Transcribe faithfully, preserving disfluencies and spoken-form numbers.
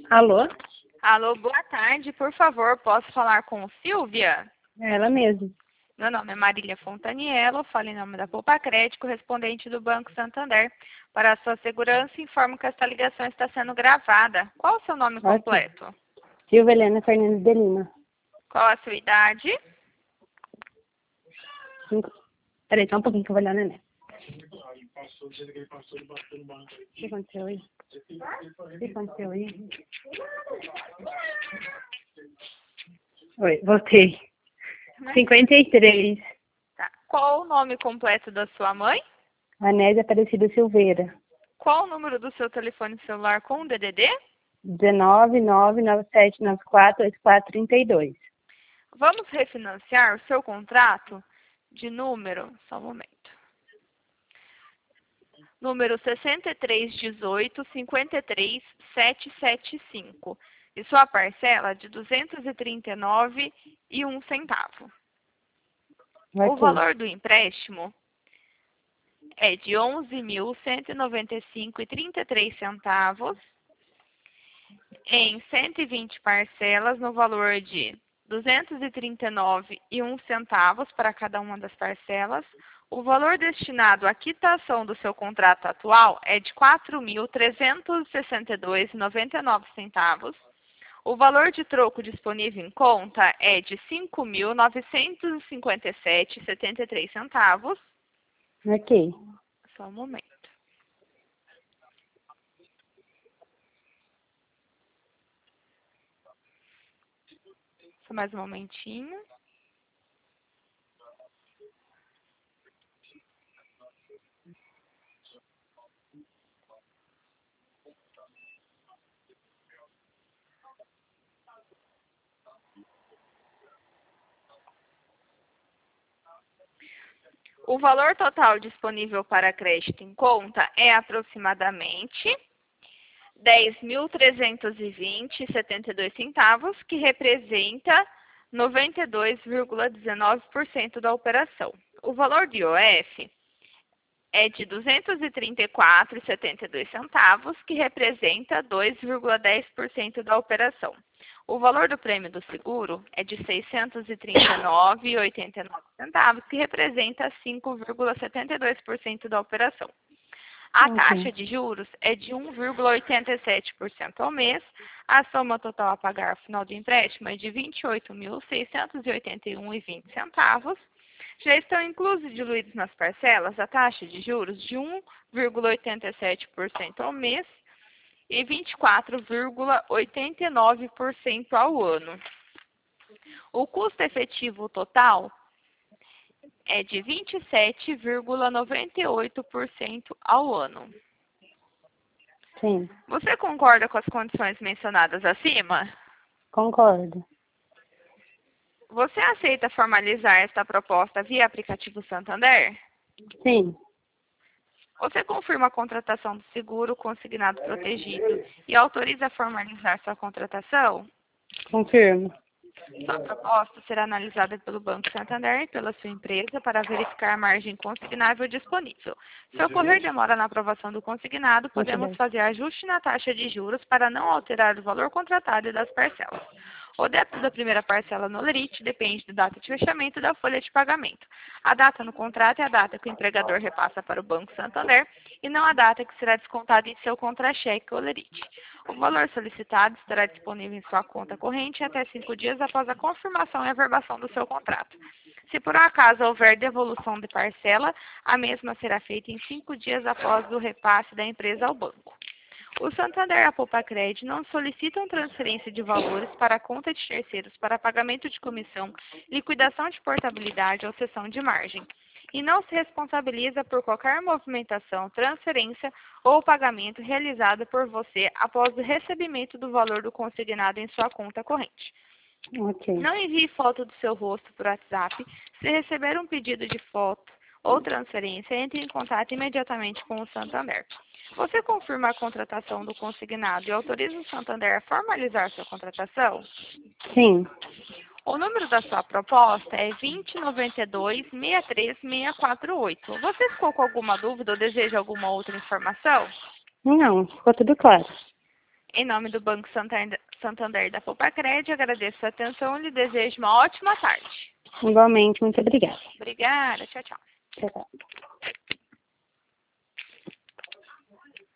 Alô? Alô, boa tarde. Por favor, posso falar com Silvia? É ela mesma. Meu nome é Marília Fontaniello, falo em nome da Poupa Crédito, correspondente do Banco Santander. Para a sua segurança, informo que esta ligação está sendo gravada. Qual o seu nome Ok. completo? Silvia Helena Fernandes de Lima. Qual a sua idade? Cinco... Peraí, só um pouquinho que eu vou olhar o neném. O que aconteceu aí? O que aconteceu aí? Oi, voltei. cinquenta e três. Tá. Qual o nome completo da sua mãe? Anésia Aparecida Silveira. Qual o número do seu telefone celular com D D D? dezenove, nove, nove sete nove quatro, oito quatro três dois. Vamos refinanciar o seu contrato de número... Só um momento. Número sessenta e três dezoito, cinquenta e três, setecentos e setenta e cinco. E sua parcela de duzentos e trinta e nove e um centavo. O Ok. valor do empréstimo é de onze mil cento e noventa e cinco reais e trinta e três centavos em cento e vinte parcelas no valor de duzentos e trinta e nove reais e um centavos para cada uma das parcelas. O valor destinado à quitação do seu contrato atual é de quatro mil trezentos e sessenta e dois reais e noventa e nove centavos. O valor de troco disponível em conta é de cinco mil novecentos e cinquenta e sete reais e setenta e três centavos. Ok. Só um momento. Só mais um momentinho. O valor total disponível para crédito em conta é aproximadamente dez mil trezentos e vinte reais e setenta e dois centavos, que representa noventa e dois vírgula dezenove por cento da operação. O valor do I O F é de duzentos e trinta e quatro reais e setenta e dois centavos, que representa dois vírgula dez por cento da operação. O valor do prêmio do seguro é de seiscentos e trinta e nove reais e oitenta e nove centavos, que representa cinco vírgula setenta e dois por cento da operação. A taxa Ok. de juros é de um vírgula oitenta e sete por cento ao mês. A soma total a pagar ao final do empréstimo é de vinte e oito mil seiscentos e oitenta e um reais e vinte centavos. Já estão inclusos e diluídos nas parcelas a taxa de juros de um vírgula oitenta e sete por cento ao mês e vinte e quatro vírgula oitenta e nove por cento ao ano. O custo efetivo total é de vinte e sete vírgula noventa e oito por cento ao ano. Sim. Você concorda com as condições mencionadas acima? Concordo. Você aceita formalizar esta proposta via aplicativo Santander? Sim. Você confirma a contratação do seguro consignado protegido e autoriza a formalizar sua contratação? Confirmo. Sua proposta será analisada pelo Banco Santander e pela sua empresa para verificar a margem consignável disponível. Se ocorrer demora na aprovação do consignado, vinte e podemos dois. fazer ajuste na taxa de juros para não alterar o valor contratado e das parcelas. O débito da primeira parcela no lerite depende da data de fechamento da folha de pagamento. A data no contrato é a data que o empregador repassa para o Banco Santander e não a data que será descontada em seu contra-cheque ou lerite. O valor solicitado estará disponível em sua conta corrente até cinco dias após a confirmação e averbação do seu contrato. Se por um acaso houver devolução de parcela, a mesma será feita em cinco dias após o repasse da empresa ao banco. O Santander e a Poupa Crédito não solicitam transferência de valores para a conta de terceiros para pagamento de comissão, liquidação de portabilidade ou cessão de margem. E não se responsabiliza por qualquer movimentação, transferência ou pagamento realizado por você após o recebimento do valor do consignado em sua conta corrente. Ok. Não envie foto do seu rosto por WhatsApp. Se receber um pedido de foto ou transferência, entre em contato imediatamente com o Santander. Você confirma a contratação do consignado e autoriza o Santander a formalizar sua contratação? Sim. O número da sua proposta é vinte noventa e dois, sessenta e três, seiscentos e quarenta e oito. Você ficou com alguma dúvida ou deseja alguma outra informação? Não, ficou tudo claro. Em nome do Banco Santander, Santander da Poupa-Cred, agradeço a atenção e lhe desejo uma ótima tarde. Igualmente, muito obrigada. Obrigada, tchau, tchau. Tchau, tchau.